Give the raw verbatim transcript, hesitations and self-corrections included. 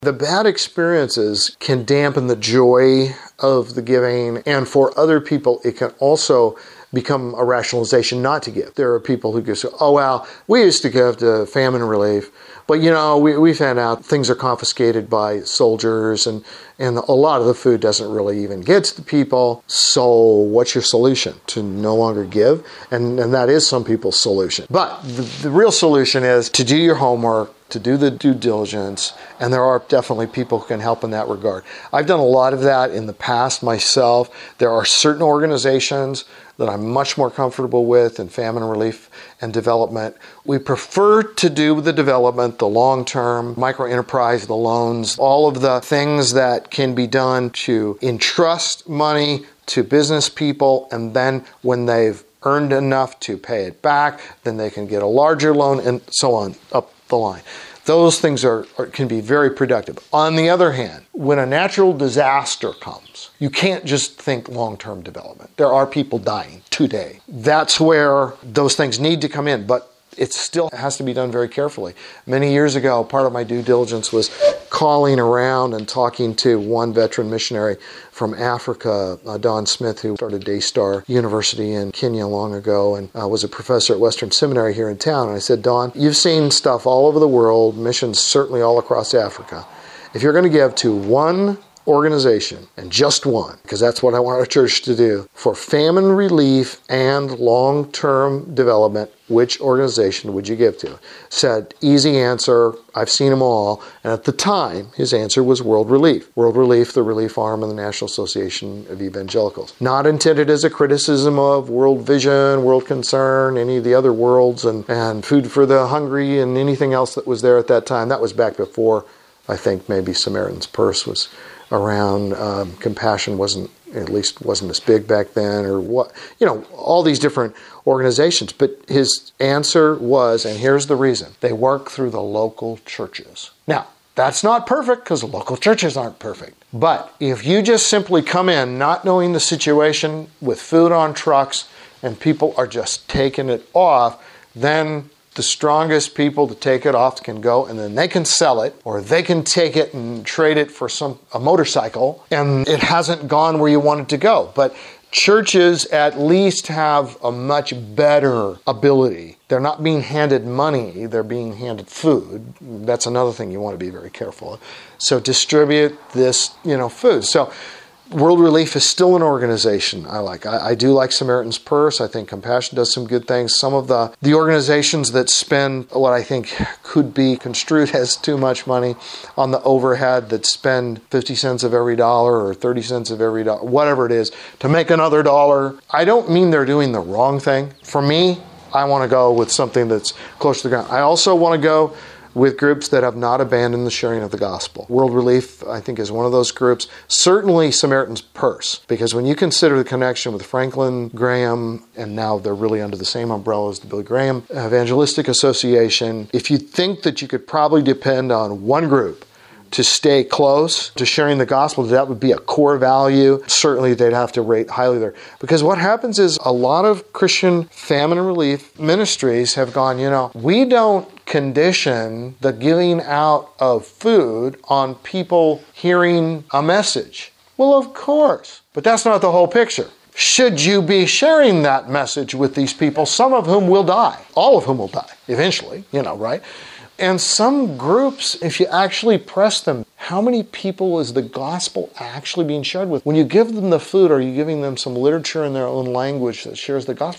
The bad experiences can dampen the joy of the giving, and for other people, it can also become a rationalization not to give. There are people who go, oh, well, we used to give to famine relief, but you know, we, we found out things are confiscated by soldiers, and, and a lot of the food doesn't really even get to the people. So what's your solution? To no longer give? And, and that is some people's solution. But the, the real solution is to do your homework, to do the due diligence, and there are definitely people who can help in that regard. I've done a lot of that in the past myself. There are certain organizations that I'm much more comfortable with in famine relief and development. We prefer to do the development, the long-term, micro-enterprise, the loans, all of the things that can be done to entrust money to business people, and then when they've earned enough to pay it back, then they can get a larger loan, and so on up the line. Those things are, are can be very productive. On the other hand, when a natural disaster comes, you can't just think long-term development. There are people dying today. That's where those things need to come in, but it still has to be done very carefully. Many years ago, part of my due diligence was calling around and talking to one veteran missionary from Africa, uh, Don Smith, who started Daystar University in Kenya long ago and uh, was a professor at Western Seminary here in town. And I said, Don, you've seen stuff all over the world, missions certainly all across Africa. If you're going to give to one organization, and just one, because that's what I want our church to do, for famine relief and long-term development, which organization would you give to? Said, easy answer, I've seen them all. And at the time, his answer was World Relief. World Relief, the relief arm of the National Association of Evangelicals. Not intended as a criticism of World Vision, World Concern, any of the other worlds, and, and Food for the Hungry, and anything else that was there at that time. That was back before, I think, maybe Samaritan's Purse was around. Um, Compassion wasn't, at least wasn't as big back then, or what, you know, all these different organizations. But his answer was, and here's the reason, they work through the local churches. Now, that's not perfect because the local churches aren't perfect. But if you just simply come in not knowing the situation with food on trucks and people are just taking it off, then the strongest people to take it off can go, and then they can sell it, or they can take it and trade it for some a motorcycle, and it hasn't gone where you want it to go. But churches at least have a much better ability. They're not being handed money, they're being handed food. That's another thing you want to be very careful of. So distribute this, you know, food. So World Relief is still an organization I like. I, I do like Samaritan's Purse. I think Compassion does some good things. Some of the, the organizations that spend what I think could be construed as too much money on the overhead, that spend fifty cents of every dollar or thirty cents of every dollar, whatever it is, to make another dollar. I don't mean they're doing the wrong thing. For me, I want to go with something that's close to the ground. I also want to go with groups that have not abandoned the sharing of the gospel. World Relief, I think, is one of those groups. Certainly Samaritan's Purse, because when you consider the connection with Franklin Graham, and now they're really under the same umbrella as the Billy Graham Evangelistic Association, if you think that you could probably depend on one group to stay close to sharing the gospel, that would be a core value, certainly they'd have to rate highly there. Because what happens is a lot of Christian famine and relief ministries have gone, you know, we don't condition the giving out of food on people hearing a message. Well, of course, but that's not the whole picture. Should you be sharing that message with these people, some of whom will die, all of whom will die eventually, you know, right? And some groups, if you actually press them, how many people is the gospel actually being shared with? When you give them the food, are you giving them some literature in their own language that shares the gospel?